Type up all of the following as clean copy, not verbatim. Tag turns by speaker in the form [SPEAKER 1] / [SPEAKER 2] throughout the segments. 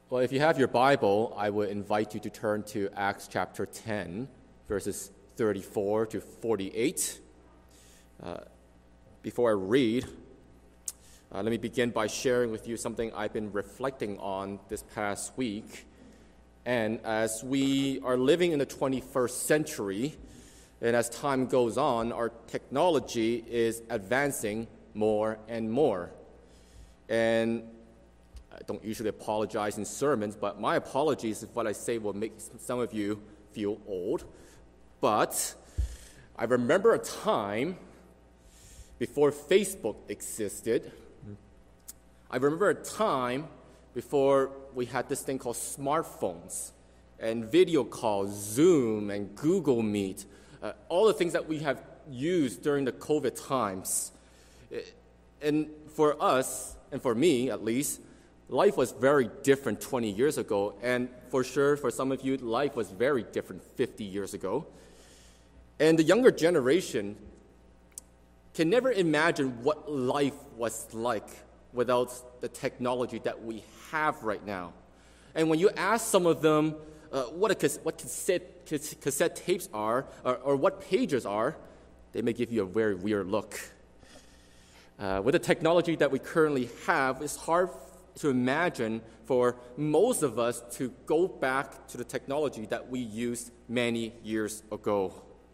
[SPEAKER 1] Well, if you have your Bible, I would invite you to turn to Acts chapter 10, verses 34 to 48. Before I read, let me begin by sharing with you something I've been reflecting on this past week. And as we are living in the 21st century, and as time goes on, our technology is advancing more and more. And I don't usually apologize in sermons, but my apologies if what I say will make some of you feel old. But I remember a time before Facebook existed. I remember a time before we had this thing called smartphones and video calls, Zoom and Google Meet, all the things that we have used during the COVID times. And for us, and for me at least, life was very different 20 years ago, and for sure, for some of you, life was very different 50 years ago. And the younger generation can never imagine what life was like without the technology that we have right now. And when you ask some of them what cassette tapes are, or what pages are, they may give you a very weird look. With the technology that we currently have, it's hard to imagine for most of us to go back to the technology that we used many years ago.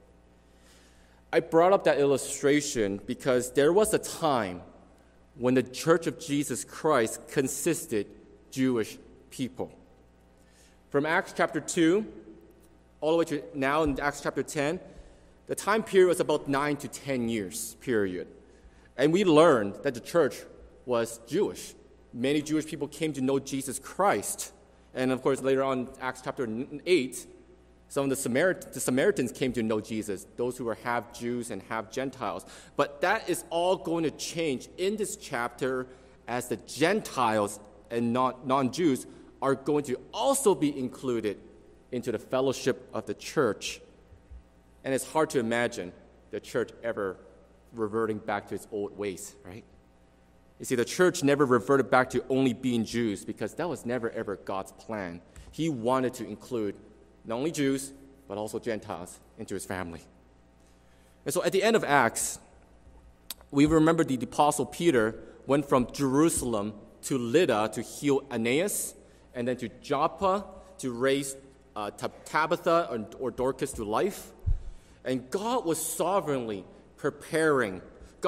[SPEAKER 1] I brought up that illustration because there was a time when the Church of Jesus Christ consisted Jewish people. From Acts chapter 2 all the way to now in Acts chapter 10, the time period was about 9 to 10 years period. And we learned that the church was Jewish. Many Jewish people came to know Jesus Christ. And of course, later on, Acts chapter 8, some of the Samaritans came to know Jesus, those who were half Jews and half Gentiles. But that is all going to change in this chapter as the Gentiles and non-Jews are going to also be included into the fellowship of the church. And it's hard to imagine the church ever reverting back to its old ways, right? You see, the church never reverted back to only being Jews because that was never, ever God's plan. He wanted to include not only Jews, but also Gentiles into his family. And so at the end of Acts, we remember the Apostle Peter went from Jerusalem to Lydda to heal Aeneas, and then to Joppa to raise Tabitha or Dorcas to life. And God was sovereignly preparing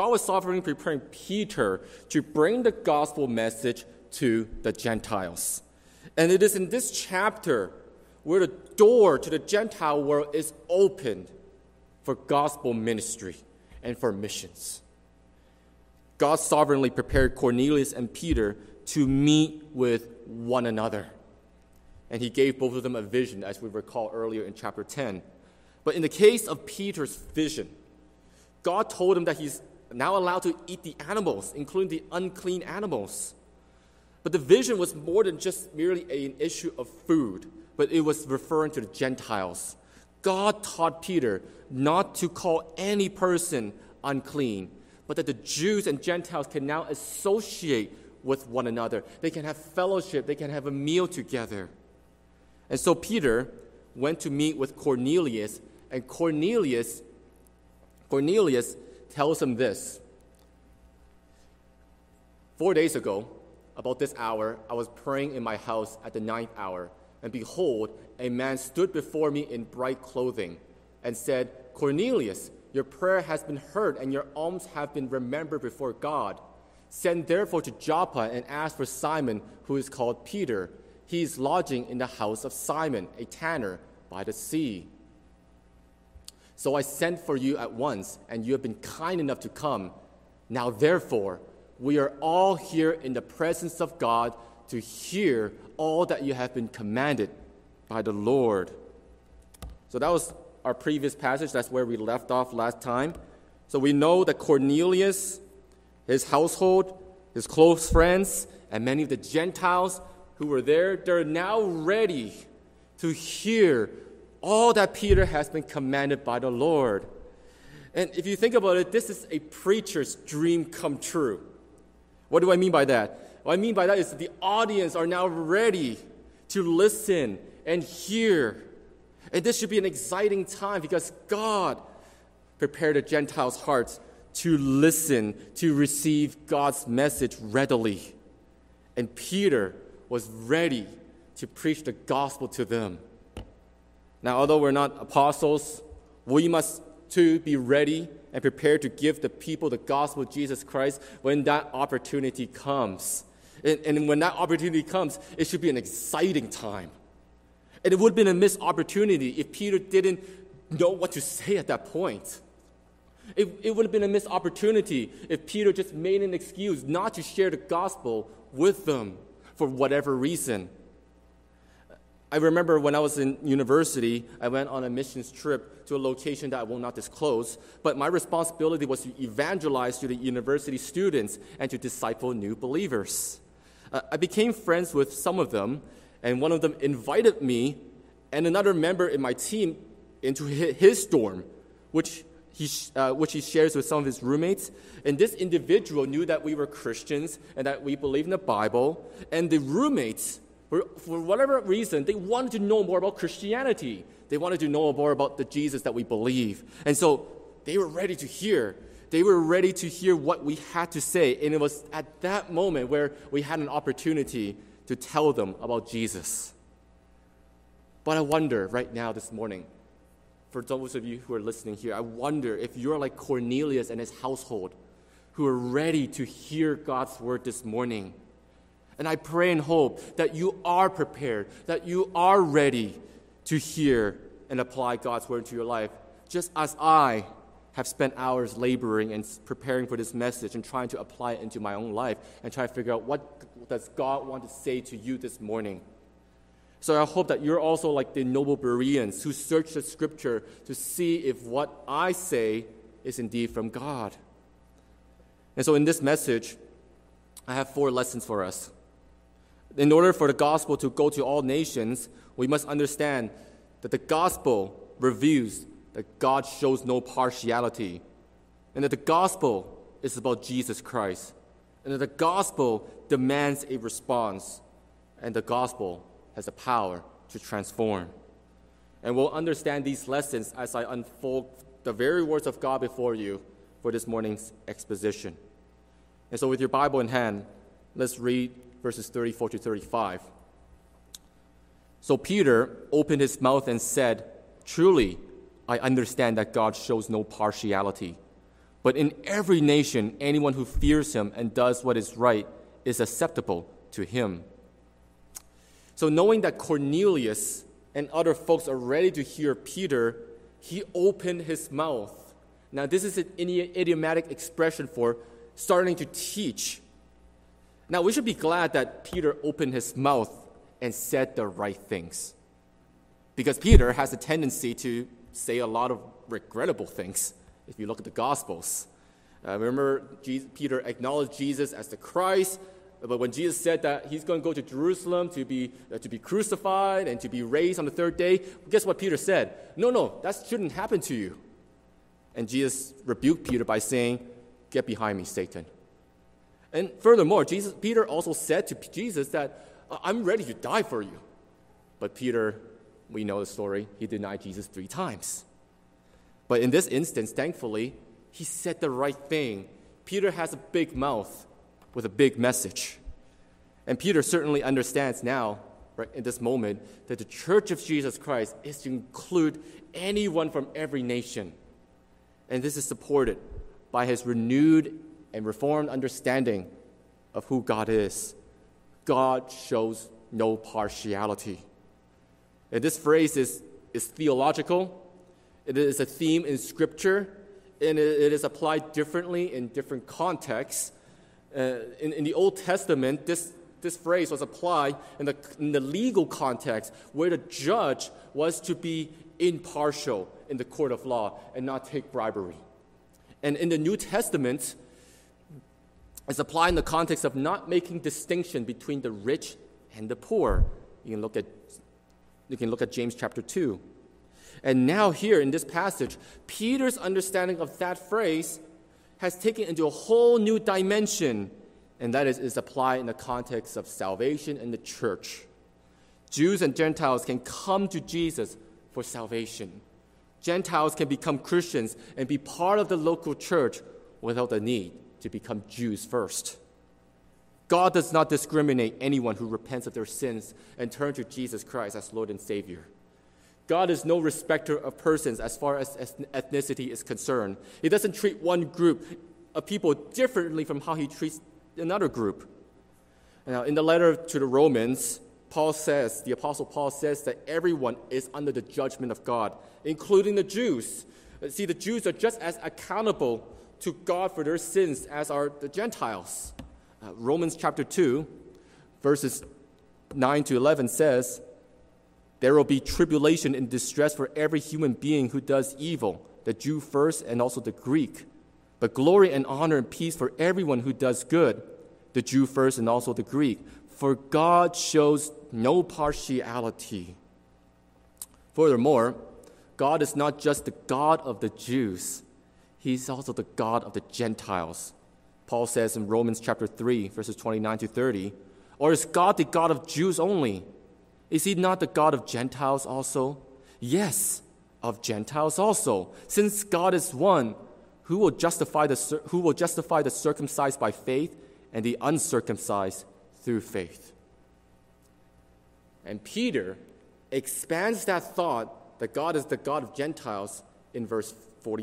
[SPEAKER 1] Peter to bring the gospel message to the Gentiles. And it is in this chapter where the door to the Gentile world is opened for gospel ministry and for missions. God sovereignly prepared Cornelius and Peter to meet with one another. And he gave both of them a vision, as we recall earlier in chapter 10. But in the case of Peter's vision, God told him that he's now allowed to eat the animals, including the unclean animals. But the vision was more than just merely an issue of food, but it was referring to the Gentiles. God taught Peter not to call any person unclean, but that the Jews and Gentiles can now associate with one another. They can have fellowship. They can have a meal together. And so Peter went to meet with Cornelius, and Cornelius tells him this. 4 days ago, about this hour, I was praying in my house at the 9th hour, and behold, a man stood before me in bright clothing and said, Cornelius, your prayer has been heard, and your alms have been remembered before God. Send therefore to Joppa and ask for Simon, who is called Peter. He is lodging in the house of Simon, a tanner, by the sea. So I sent for you at once, and you have been kind enough to come. Now therefore, we are all here in the presence of God to hear all that you have been commanded by the Lord. So that was our previous passage. That's where we left off last time. So we know that Cornelius, his household, his close friends, and many of the Gentiles who were there, they're now ready to hear all that Peter has been commanded by the Lord. And if you think about it, this is a preacher's dream come true. What do I mean by that? What I mean by that is that the audience are now ready to listen and hear. And this should be an exciting time because God prepared the Gentiles' hearts to listen, to receive God's message readily. And Peter was ready to preach the gospel to them. Now, although we're not apostles, we must too be ready and prepared to give the people the gospel of Jesus Christ when that opportunity comes. And when that opportunity comes, it should be an exciting time. And it would have been a missed opportunity if Peter didn't know what to say at that point. It would have been a missed opportunity if Peter just made an excuse not to share the gospel with them for whatever reason. I remember when I was in university, I went on a missions trip to a location that I will not disclose, but my responsibility was to evangelize to the university students and to disciple new believers. I became friends with some of them, and one of them invited me and another member in my team into his dorm, which he shares with some of his roommates. And this individual knew that we were Christians and that we believe in the Bible. And the roommates, for whatever reason, they wanted to know more about Christianity. They wanted to know more about the Jesus that we believe. And so they were ready to hear. They were ready to hear what we had to say. And it was at that moment where we had an opportunity to tell them about Jesus. But I wonder right now this morning, for those of you who are listening here, I wonder if you're like Cornelius and his household who are ready to hear God's word this morning. And I pray and hope that you are prepared, that you are ready to hear and apply God's word to your life, just as I have spent hours laboring and preparing for this message and trying to apply it into my own life and try to figure out what does God want to say to you this morning. So I hope that you're also like the noble Bereans who search the scripture to see if what I say is indeed from God. And so in this message, I have 4 lessons for us. In order for the gospel to go to all nations, we must understand that the gospel reveals that God shows no partiality, and that the gospel is about Jesus Christ, and that the gospel demands a response, and the gospel has the power to transform. And we'll understand these lessons as I unfold the very words of God before you for this morning's exposition. And so with your Bible in hand, let's read verses 34 to 35. So Peter opened his mouth and said, "Truly, I understand that God shows no partiality. But in every nation, anyone who fears him and does what is right is acceptable to him." So knowing that Cornelius and other folks are ready to hear Peter, he opened his mouth. Now this is an idiomatic expression for starting to teach. Now we should be glad that Peter opened his mouth and said the right things, because Peter has a tendency to say a lot of regrettable things if you look at the Gospels. Remember, Peter acknowledged Jesus as the Christ, but when Jesus said that he's going to go to Jerusalem to be crucified and to be raised on the 3rd day, guess what Peter said? No, that shouldn't happen to you. And Jesus rebuked Peter by saying, "Get behind me, Satan." And furthermore, Peter also said to Jesus that, "I'm ready to die for you." But Peter, we know the story, he denied Jesus 3 times. But in this instance, thankfully, he said the right thing. Peter has a big mouth with a big message. And Peter certainly understands now, right in this moment, that the church of Jesus Christ is to include anyone from every nation. And this is supported by his renewed and reformed understanding of who God is. God shows no partiality. And this phrase is theological. It is a theme in Scripture, and it is applied differently in different contexts. In the Old Testament, this phrase was applied in the legal context, where the judge was to be impartial in the court of law and not take bribery. And in the New Testament, it's applied in the context of not making distinction between the rich and the poor. You can look at James chapter 2. And now here in this passage, Peter's understanding of that phrase has taken into a whole new dimension, and that is applied in the context of salvation and the church. Jews and Gentiles can come to Jesus for salvation. Gentiles can become Christians and be part of the local church without the need to become Jews first. God does not discriminate anyone who repents of their sins and turns to Jesus Christ as Lord and Savior. God is no respecter of persons as far as ethnicity is concerned. He doesn't treat one group of people differently from how he treats another group. Now, in the letter to the Romans, the Apostle Paul says that everyone is under the judgment of God, including the Jews. See, the Jews are just as accountable to God for their sins as are the Gentiles. Romans chapter 2, verses 9 to 11 says, "There will be tribulation and distress for every human being who does evil, the Jew first and also the Greek. But glory and honor and peace for everyone who does good, the Jew first and also the Greek. For God shows no partiality." Furthermore, God is not just the God of the Jews. He's also the God of the Gentiles. Paul says in Romans chapter 3, verses 29 to 30, "Or is God the God of Jews only? Is he not the God of Gentiles also? Yes, of Gentiles also. Since God is one, who will justify the circumcised by faith and the uncircumcised through faith?" And Peter expands that thought that God is the God of Gentiles in verse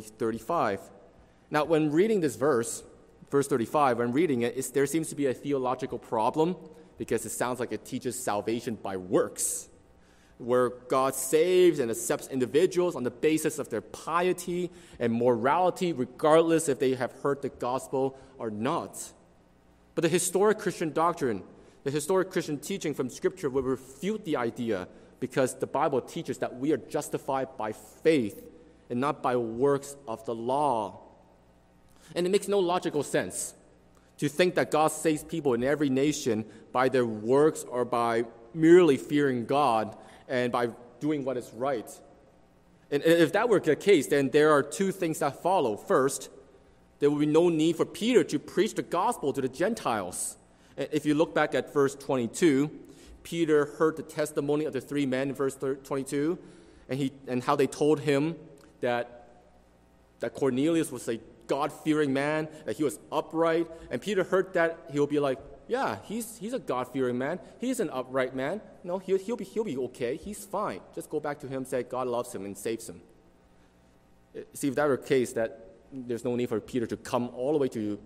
[SPEAKER 1] 35. Now, when reading this verse 35, when reading it, there seems to be a theological problem because it sounds like it teaches salvation by works, where God saves and accepts individuals on the basis of their piety and morality, regardless if they have heard the gospel or not. But the historic Christian doctrine, the historic Christian teaching from Scripture will refute the idea because the Bible teaches that we are justified by faith and not by works of the law. And it makes no logical sense to think that God saves people in every nation by their works or by merely fearing God and by doing what is right. And if that were the case, then there are two things that follow. First, there will be no need for Peter to preach the gospel to the Gentiles. If you look back at verse 22, Peter heard the testimony of the three men in verse 22, and how they told him that Cornelius was a God-fearing man, that he was upright. And Peter heard that, he'll be like, yeah, he's a God-fearing man. He's an upright man. No, he'll be okay. He's fine. Just go back to him, say God loves him and saves him. See, if that were the case, that there's no need for Peter to come all the way to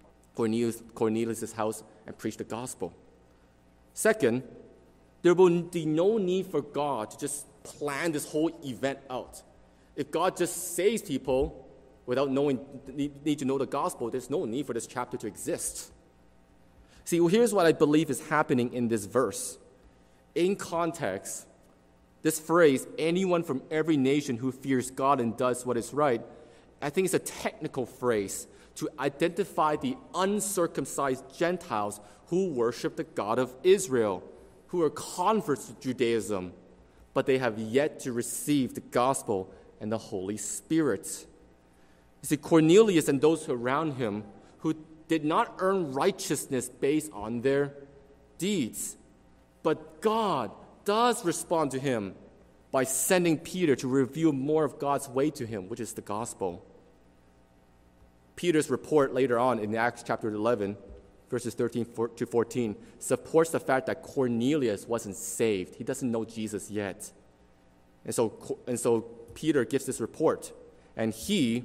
[SPEAKER 1] Cornelius' house and preach the gospel. Second, there will be no need for God to just plan this whole event out. If God just saves people without need to know the gospel, there's no need for this chapter to exist. See, well, here's what I believe is happening in this verse. In context, this phrase, anyone from every nation who fears God and does what is right, I think it's a technical phrase to identify the uncircumcised Gentiles who worship the God of Israel, who are converts to Judaism, but they have yet to receive the gospel and the Holy Spirit. You see, Cornelius and those around him who did not earn righteousness based on their deeds, but God does respond to him by sending Peter to reveal more of God's way to him, which is the gospel. Peter's report later on in Acts chapter 11, verses 13 to 14, supports the fact that Cornelius wasn't saved. He doesn't know Jesus yet. And so Peter gives this report, and he,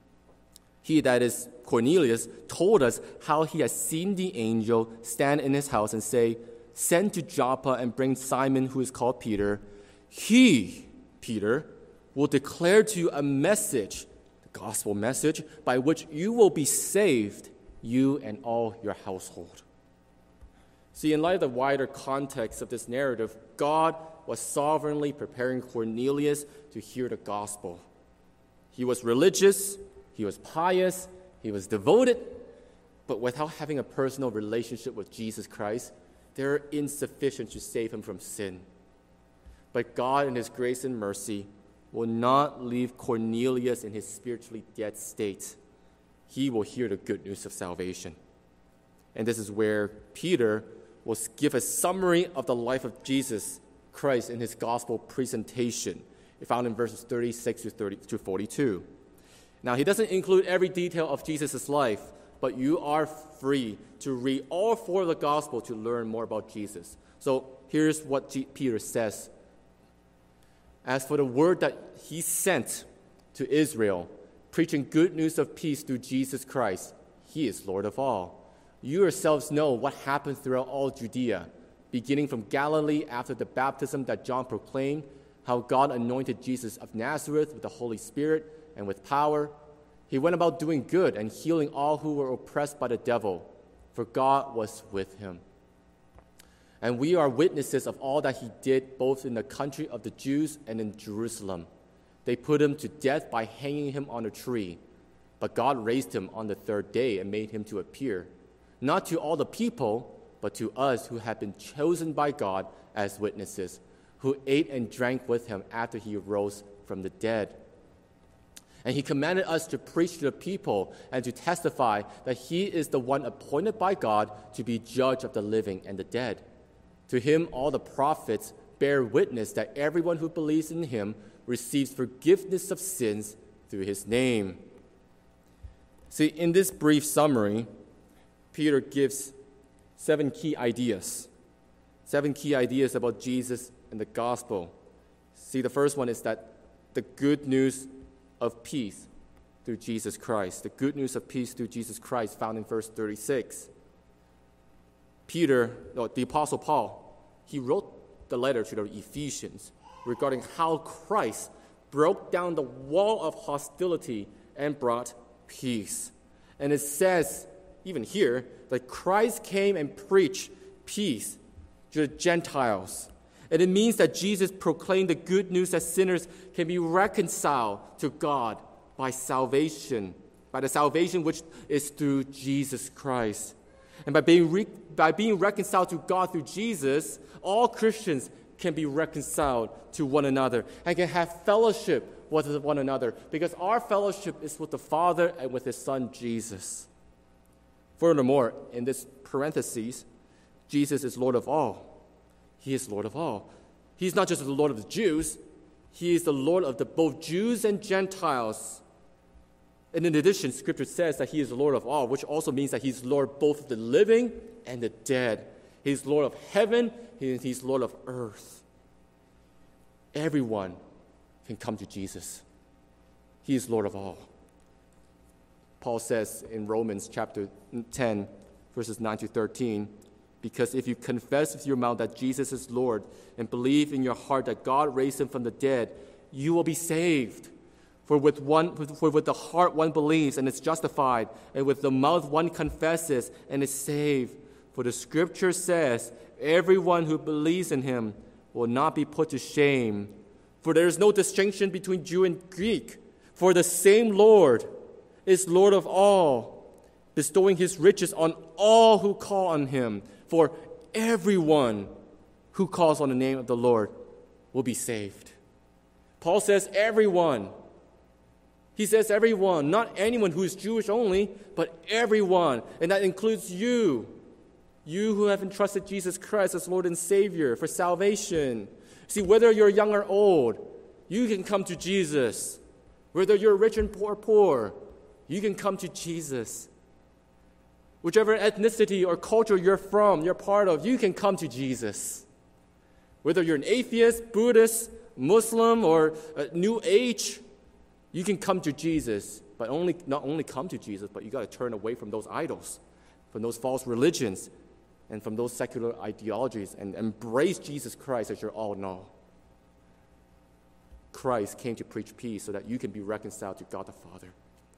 [SPEAKER 1] that is Cornelius, told us how he has seen the angel stand in his house and say, "Send to Joppa and bring Simon, who is called Peter. He, Peter, will declare to you a message, the gospel message, by which you will be saved, you and all your household." See, in light of the wider context of this narrative, God was sovereignly preparing Cornelius to hear the gospel. He was religious, he was pious, he was devoted, but without having a personal relationship with Jesus Christ, they're insufficient to save him from sin. But God, in his grace and mercy, will not leave Cornelius in his spiritually dead state. He will hear the good news of salvation. And this is where Peter will give a summary of the life of Jesus Christ in his gospel presentation, found in verses 36 to 42. Now, he doesn't include every detail of Jesus' life, but you are free to read all four of the gospel to learn more about Jesus. So here's what Peter says. As for the word that he sent to Israel, preaching good news of peace through Jesus Christ, he is Lord of all. You yourselves know what happened throughout all Judea, beginning from Galilee after the baptism that John proclaimed, how God anointed Jesus of Nazareth with the Holy Spirit and with power. He went about doing good and healing all who were oppressed by the devil, for God was with him. And we are witnesses of all that he did, both in the country of the Jews and in Jerusalem. They put him to death by hanging him on a tree. But God raised him on the third day and made him to appear, not to all the people, but to us who have been chosen by God as witnesses, who ate and drank with him after he rose from the dead. And he commanded us to preach to the people and to testify that he is the one appointed by God to be judge of the living and the dead. To him all the prophets bear witness that everyone who believes in him receives forgiveness of sins through his name. See, in this brief summary, Peter gives 7 key ideas. 7 key ideas about Jesus and the gospel. See, the first one is that the good news of peace through Jesus Christ. The good news of peace through Jesus Christ found in verse 36. The Apostle Paul, he wrote the letter to the Ephesians regarding how Christ broke down the wall of hostility and brought peace. And it says, even here, that Christ came and preached peace to the Gentiles. And it means that Jesus proclaimed the good news that sinners can be reconciled to God by salvation, by the salvation which is through Jesus Christ. And by being reconciled to God through Jesus, all Christians can be reconciled to one another and can have fellowship with one another, because our fellowship is with the Father and with his Son, Jesus. Furthermore, in this parentheses, Jesus is Lord of all. He is Lord of all. He's not just the Lord of the Jews. He is the Lord of both Jews and Gentiles. And in addition, Scripture says that he is the Lord of all, which also means that he's Lord both of the living and the dead. He's Lord of heaven. He's Lord of earth. Everyone can come to Jesus. He is Lord of all. Paul says in Romans chapter 10, verses 9 to 13, because if you confess with your mouth that Jesus is Lord and believe in your heart that God raised him from the dead, you will be saved. For with the heart one believes and is justified, and with the mouth one confesses and is saved. For the Scripture says, everyone who believes in him will not be put to shame. For there is no distinction between Jew and Greek, for the same Lord is Lord of all, bestowing his riches on all who call on him. For everyone who calls on the name of the Lord will be saved. Paul says everyone. He says everyone, not anyone who is Jewish only, but everyone. And that includes you. You who have entrusted Jesus Christ as Lord and Savior for salvation. See, whether you're young or old, you can come to Jesus. Whether you're rich and poor, you can come to Jesus. Whichever ethnicity or culture you're part of, you can come to Jesus. Whether you're an atheist, Buddhist, Muslim, or New Age, you can come to Jesus. But not only come to Jesus, but you got to turn away from those idols, from those false religions, and from those secular ideologies, and embrace Jesus Christ as your all in all. Christ came to preach peace so that you can be reconciled to God the Father.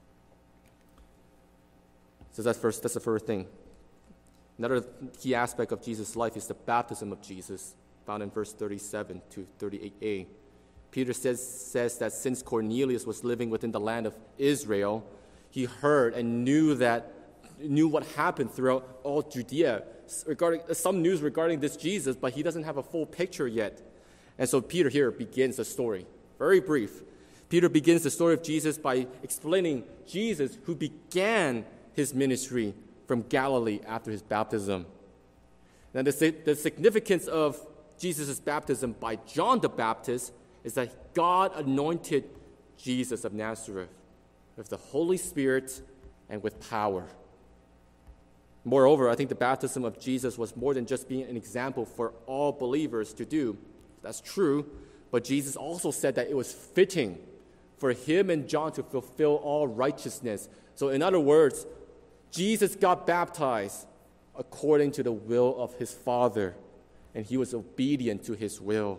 [SPEAKER 1] So that's the first thing. Another key aspect of Jesus' life is the baptism of Jesus, found in verse 37 to 38a. Peter says that since Cornelius was living within the land of Israel, he heard and knew what happened throughout all Judea, some news regarding this Jesus, but he doesn't have a full picture yet. And so Peter here begins the story. Very brief. Peter begins the story of Jesus by explaining Jesus, who began his ministry from Galilee after his baptism. Now, the significance of Jesus' baptism by John the Baptist is that God anointed Jesus of Nazareth with the Holy Spirit and with power. Moreover, I think the baptism of Jesus was more than just being an example for all believers to do. That's true, but Jesus also said that it was fitting for him and John to fulfill all righteousness. So in other words, Jesus got baptized according to the will of his Father, and he was obedient to his will.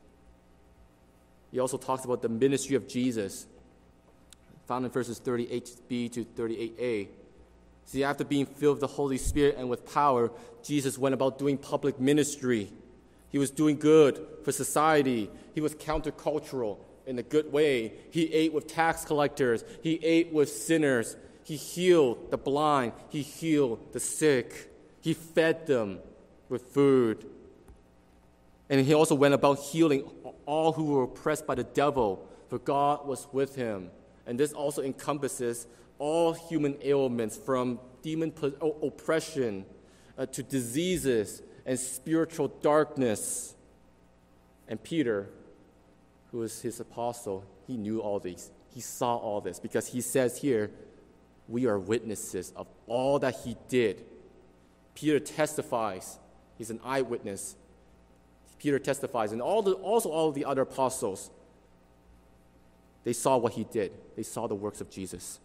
[SPEAKER 1] He also talks about the ministry of Jesus, found in verses 38b to 38a. See, after being filled with the Holy Spirit and with power, Jesus went about doing public ministry. He was doing good for society. He was countercultural in a good way. He ate with tax collectors. He ate with sinners. He healed the blind. He healed the sick. He fed them with food. And he also went about healing all who were oppressed by the devil, for God was with him. And this also encompasses all human ailments, from demon oppression to diseases and spiritual darkness. And Peter, who was his apostle, he knew all these. He saw all this because he says here, we are witnesses of all that he did. Peter testifies. He's an eyewitness. Peter testifies, and also all of the other apostles, they saw what he did. They saw the works of Jesus.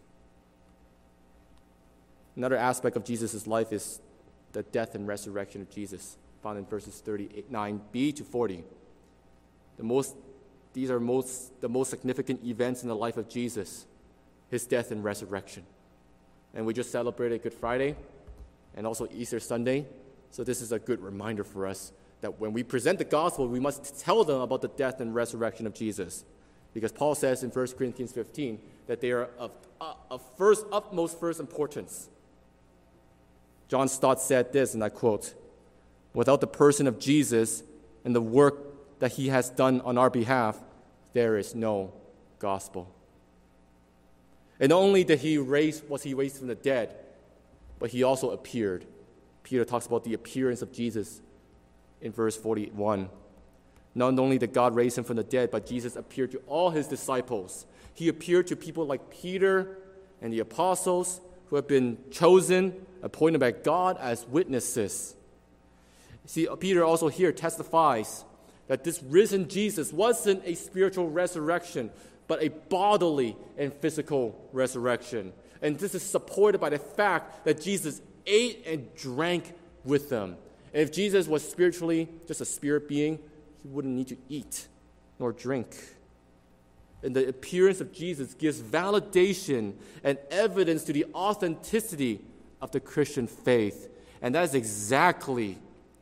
[SPEAKER 1] Another aspect of Jesus' life is the death and resurrection of Jesus, found in verses 39b to 40. These are the most significant events in the life of Jesus, his death and resurrection. And we just celebrated Good Friday and also Easter Sunday, so this is a good reminder for us that when we present the gospel, we must tell them about the death and resurrection of Jesus. Because Paul says in 1 Corinthians 15 that they are of utmost first importance. John Stott said this, and I quote, "Without the person of Jesus and the work that he has done on our behalf, there is no gospel." And not only was he raised from the dead, but he also appeared. Peter talks about the appearance of Jesus in verse 41. Not only did God raise him from the dead, but Jesus appeared to all his disciples. He appeared to people like Peter and the apostles who have been chosen, appointed by God as witnesses. See, Peter also here testifies that this risen Jesus wasn't a spiritual resurrection, but a bodily and physical resurrection. And this is supported by the fact that Jesus ate and drank with them. And if Jesus was spiritually just a spirit being, he wouldn't need to eat nor drink. And the appearance of Jesus gives validation and evidence to the authenticity of the Christian faith. And that is exactly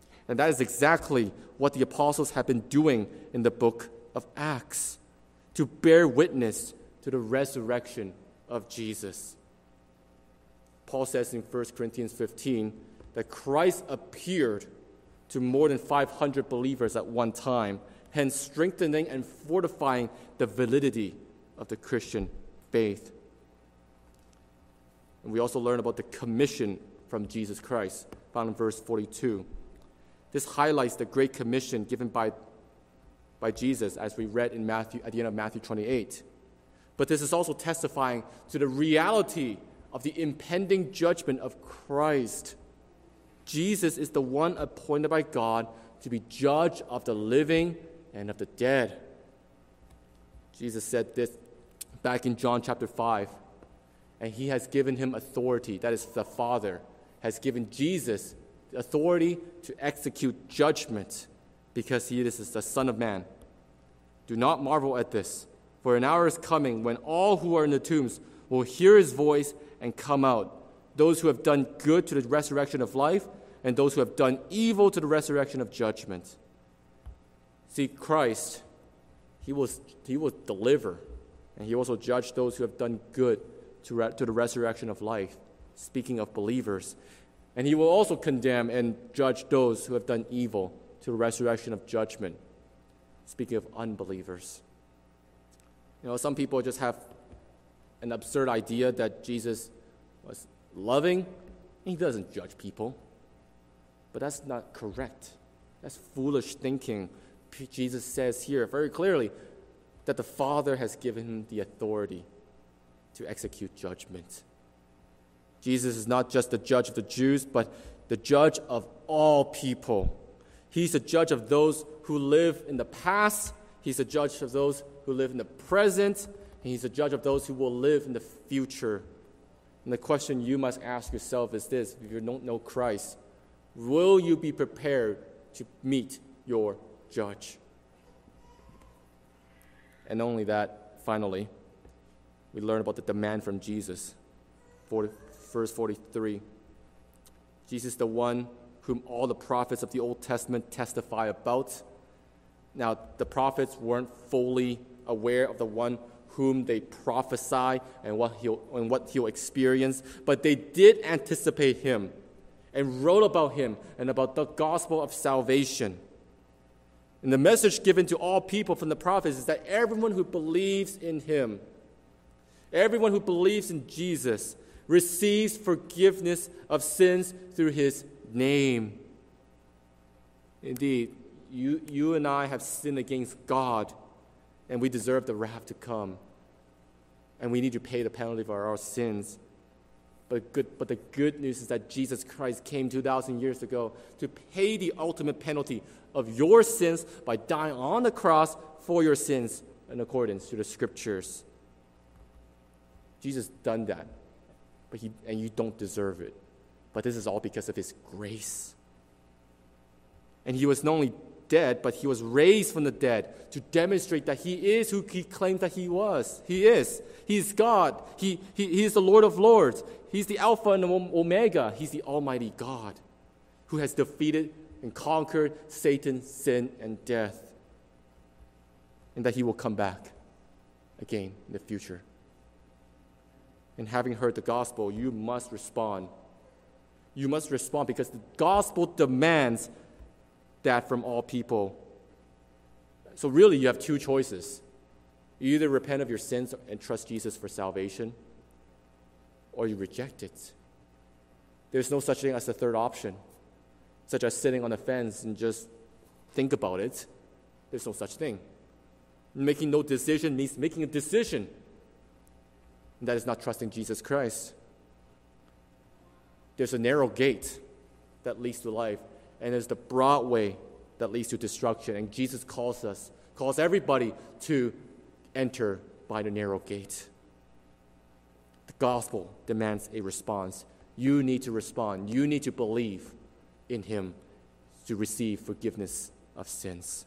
[SPEAKER 1] what the apostles have been doing in the book of Acts, to bear witness to the resurrection of Jesus. Paul says in 1 Corinthians 15 that Christ appeared to more than 500 believers at one time, hence strengthening and fortifying the validity of the Christian faith. And we also learn about the commission from Jesus Christ, found in verse 42. This highlights the great commission given by Jesus, as we read in Matthew at the end of Matthew 28. But this is also testifying to the reality of the impending judgment of Christ. Jesus is the one appointed by God to be judge of the living and of the dead. Jesus said this back in John chapter 5. And he has given him authority, that is, the Father has given Jesus the authority to execute judgment because he is the Son of Man. Do not marvel at this, for an hour is coming when all who are in the tombs will hear his voice and come out, those who have done good to the resurrection of life, and those who have done evil to the resurrection of judgment. See, Christ, he will deliver, and he also judge those who have done good to the resurrection of life, speaking of believers. And he will also condemn and judge those who have done evil to the resurrection of judgment, speaking of unbelievers. Some people just have an absurd idea that Jesus was loving, and he doesn't judge people. But that's not correct. That's foolish thinking. Jesus says here very clearly that the Father has given him the authority to execute judgment. Jesus is not just the judge of the Jews, but the judge of all people. He's the judge of those who live in the past. He's the judge of those who live in the present. And he's the judge of those who will live in the future. And the question you must ask yourself is this: if you don't know Christ, will you be prepared to meet your judge? And not only that, finally, we learn about the demand from Jesus. Verse 43. Jesus, the one whom all the prophets of the Old Testament testify about. Now, the prophets weren't fully aware of the one whom they prophesy and what he'll experience, but they did anticipate him and wrote about him and about the gospel of salvation. And the message given to all people from the prophets is that everyone who believes in him, everyone who believes in Jesus, receives forgiveness of sins through his name. Indeed, you and I have sinned against God, and we deserve the wrath to come. And we need to pay the penalty for our sins. But the good news is that Jesus Christ came 2,000 years ago to pay the ultimate penalty of your sins by dying on the cross for your sins in accordance to the Scriptures. Jesus done that, and you don't deserve it. But this is all because of his grace. And he was not only dead, but he was raised from the dead to demonstrate that he is who he claimed that he was. He is. He is God. He is the Lord of Lords. He's the Alpha and the Omega. He's the Almighty God who has defeated and conquered Satan, sin, and death. And that he will come back again in the future. And having heard the gospel, you must respond. You must respond because the gospel demands that from all people. So really, you have two choices. You either repent of your sins and trust Jesus for salvation, or you reject it. There's no such thing as a third option, such as sitting on the fence and just think about it. There's no such thing. Making no decision means making a decision. And that is not trusting Jesus Christ. There's a narrow gate that leads to life, and there's the broad way that leads to destruction. And Jesus calls everybody to enter by the narrow gate. The gospel demands a response. You need to respond. You need to believe in him to receive forgiveness of sins.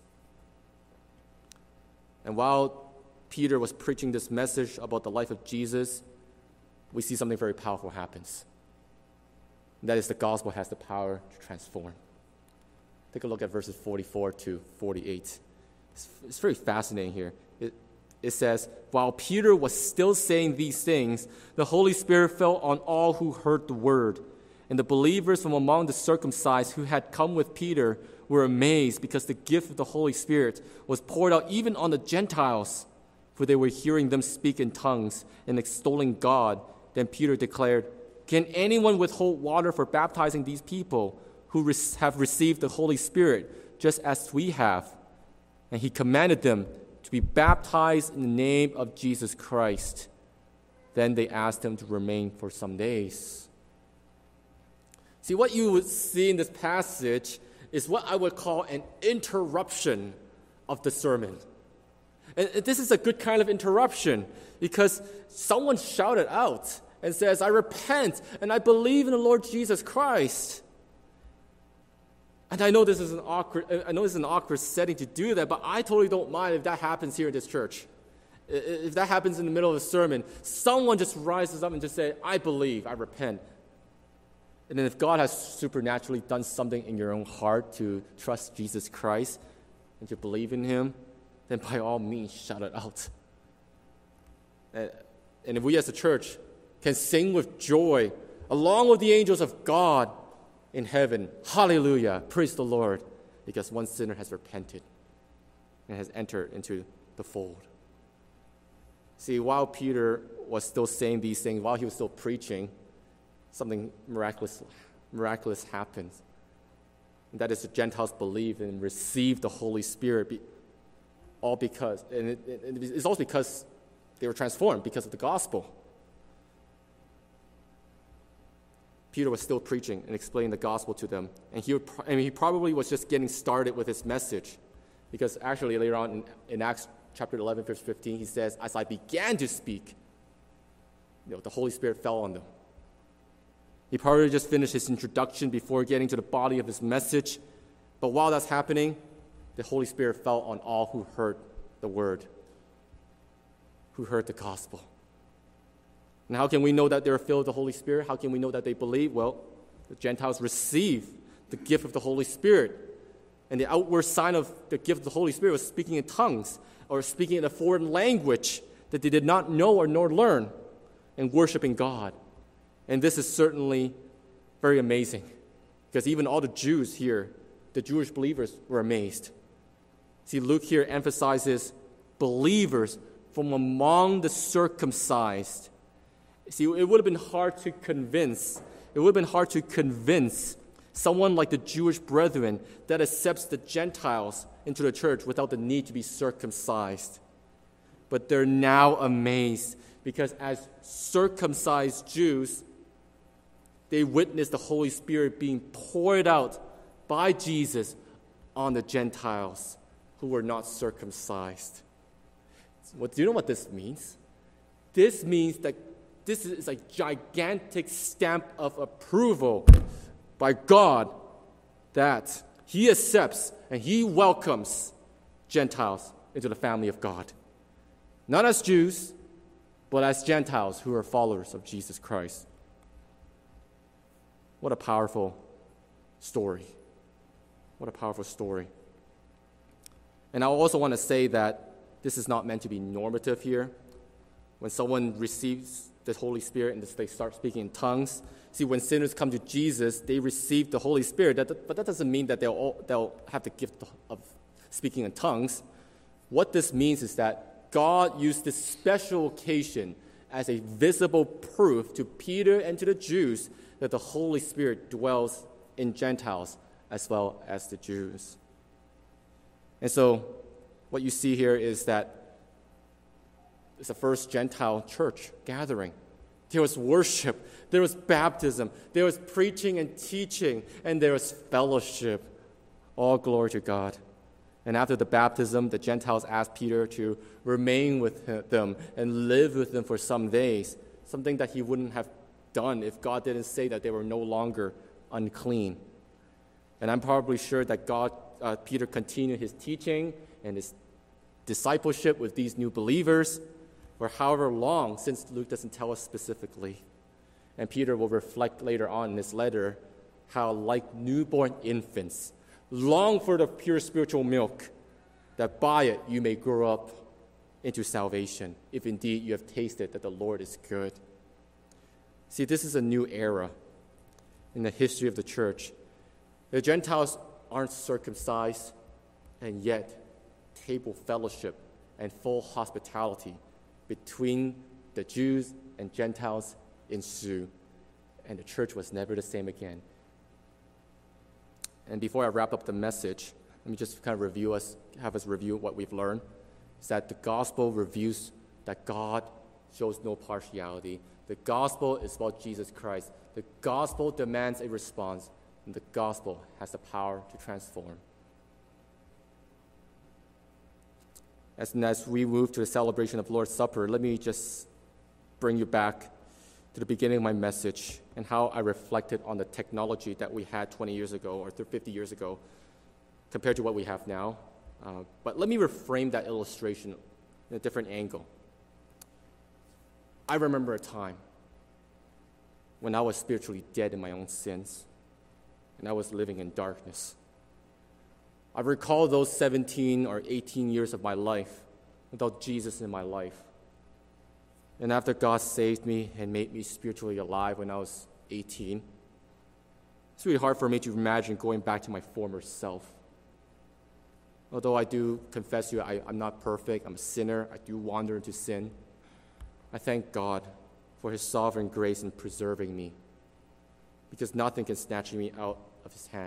[SPEAKER 1] And while Peter was preaching this message about the life of Jesus, we see something very powerful happens. And that is the gospel has the power to transform. Take a look at verses 44 to 48. It's very fascinating here. It says, while Peter was still saying these things, the Holy Spirit fell on all who heard the word. And the believers from among the circumcised who had come with Peter were amazed because the gift of the Holy Spirit was poured out even on the Gentiles, for they were hearing them speak in tongues and extolling God. Then Peter declared, can anyone withhold water for baptizing these people who have received the Holy Spirit just as we have? And he commanded them to be baptized in the name of Jesus Christ. Then they asked him to remain for some days. See, what you would see in this passage is what I would call an interruption of the sermon. And this is a good kind of interruption because someone shouted out and says, I repent and I believe in the Lord Jesus Christ. And I know this is an awkward setting to do that, but I totally don't mind if that happens here in this church. If that happens in the middle of a sermon, someone just rises up and just say, I believe, I repent. And then if God has supernaturally done something in your own heart to trust Jesus Christ and to believe in him, then by all means, shout it out. And if we as a church can sing with joy along with the angels of God in heaven, hallelujah, praise the Lord, because one sinner has repented and has entered into the fold. See, while Peter was still saying these things, while he was still preaching, something miraculous happens. And that is the Gentiles believed and received the Holy Spirit, it's also because they were transformed because of the gospel. Peter was still preaching and explaining the gospel to them. And he probably was just getting started with his message. Because actually later on in Acts chapter 11, verse 15, he says, as I began to speak, the Holy Spirit fell on them. He probably just finished his introduction before getting to the body of his message. But while that's happening, the Holy Spirit fell on all who heard the word, who heard the gospel. And how can we know that they're filled with the Holy Spirit? How can we know that they believe? Well, the Gentiles received the gift of the Holy Spirit. And the outward sign of the gift of the Holy Spirit was speaking in tongues or speaking in a foreign language that they did not know or nor learn, and worshiping God. And this is certainly very amazing because even all the Jews here, the Jewish believers, were amazed. See, Luke here emphasizes believers from among the circumcised. See, it would have been hard to convince. It would have been hard to convince someone like the Jewish brethren that accepts the Gentiles into the church without the need to be circumcised. But they're now amazed because as circumcised Jews, they witnessed the Holy Spirit being poured out by Jesus on the Gentiles who were not circumcised. Do you know what this means? This means that this is a gigantic stamp of approval by God that He accepts and He welcomes Gentiles into the family of God. Not as Jews, but as Gentiles who are followers of Jesus Christ. What a powerful story. What a powerful story. And I also want to say that this is not meant to be normative here. When someone receives the Holy Spirit and they start speaking in tongues, see, when sinners come to Jesus, they receive the Holy Spirit, but that doesn't mean that they'll have the gift of speaking in tongues. What this means is that God used this special occasion as a visible proof to Peter and to the Jews that the Holy Spirit dwells in Gentiles as well as the Jews. And so what you see here is that it's the first Gentile church gathering. There was worship, there was baptism, there was preaching and teaching, and there was fellowship. All glory to God. And after the baptism, the Gentiles asked Peter to remain with them and live with them for some days, something that he wouldn't have done if God didn't say that they were no longer unclean. And I'm probably sure that Peter continued his teaching and his discipleship with these new believers for however long, since Luke doesn't tell us specifically. And Peter will reflect later on in his letter how, like newborn infants, long for the pure spiritual milk, that by it you may grow up into salvation, if indeed you have tasted that the Lord is good. See, this is a new era in the history of the church. The Gentiles aren't circumcised, and yet table fellowship and full hospitality between the Jews and Gentiles ensue, and the church was never the same again. And before I wrap up the message, let me just kind of have us review what we've learned. Is that the gospel reveals that God shows no partiality. The gospel is about Jesus Christ. The gospel demands a response, and the gospel has the power to transform. As we move to the celebration of Lord's Supper, let me just bring you back to the beginning of my message and how I reflected on the technology that we had 20 years ago or 50 years ago compared to what we have now. But let me reframe that illustration in a different angle. I remember a time when I was spiritually dead in my own sins and I was living in darkness. I recall those 17 or 18 years of my life without Jesus in my life. And after God saved me and made me spiritually alive when I was 18, it's really hard for me to imagine going back to my former self. Although I do confess to you, I'm not perfect, I'm a sinner, I do wander into sin. I thank God for His sovereign grace in preserving me, because nothing can snatch me out of His hands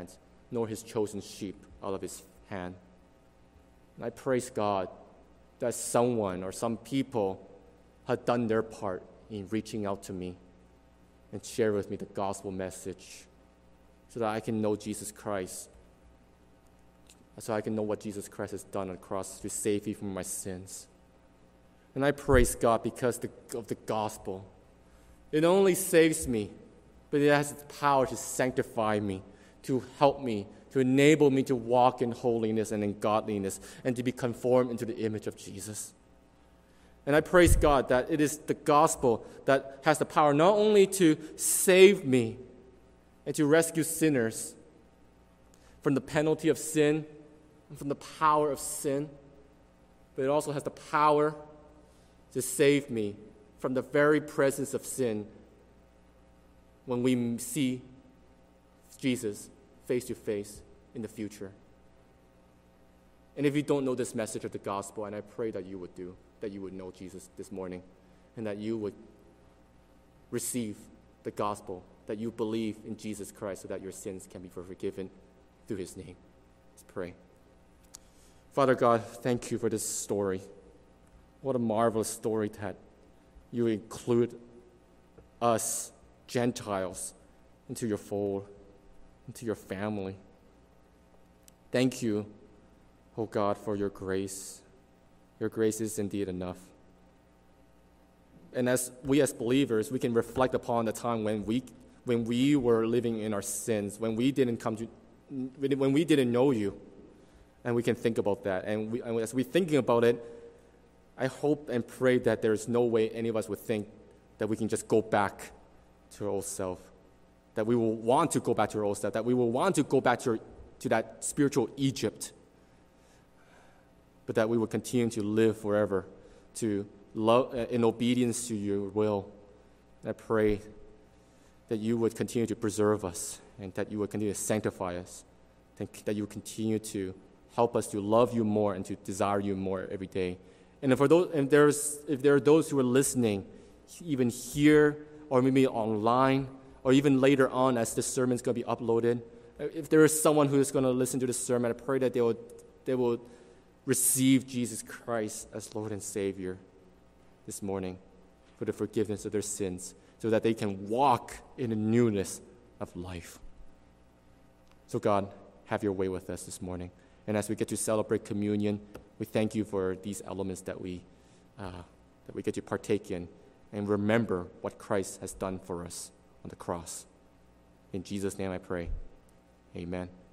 [SPEAKER 1] nor his chosen sheep out of his hand. And I praise God that someone or some people have done their part in reaching out to me and share with me the gospel message so that I can know Jesus Christ, so I can know what Jesus Christ has done on the cross to save me from my sins. And I praise God because of the gospel. It not only saves me, but it has the power to sanctify me, to help me, to enable me to walk in holiness and in godliness, and to be conformed into the image of Jesus. And I praise God that it is the gospel that has the power not only to save me and to rescue sinners from the penalty of sin and from the power of sin, but it also has the power to save me from the very presence of sin when we see Jesus face to face in the future. And if you don't know this message of the gospel, and I pray that you would do, that you would know Jesus this morning, and that you would receive the gospel, that you believe in Jesus Christ so that your sins can be forgiven through his name. Let's pray. Father God, thank you for this story. What a marvelous story that you include us, Gentiles, into your fold, into your family. Thank you, oh God, for your grace. Your grace is indeed enough. And as believers, we can reflect upon the time when we were living in our sins, when we didn't know you, and we can think about that. And as we're thinking about it, I hope and pray that there's no way any of us would think that we can just go back to our old self, that we will want to go back to our old self, that we will want to go back to that spiritual Egypt, but that we will continue to live forever, to love in obedience to your will. And I pray that you would continue to preserve us, and that you would continue to sanctify us, that you would continue to help us to love you more and to desire you more every day. And if there are those who are listening, even here or maybe online, or even later on as this sermon is going to be uploaded, if there is someone who is going to listen to this sermon, I pray that they will receive Jesus Christ as Lord and Savior this morning for the forgiveness of their sins, so that they can walk in the newness of life. So God, have your way with us this morning. And as we get to celebrate communion, we thank you for these elements that we get to partake in and remember what Christ has done for us on the cross. In Jesus' name I pray. Amen.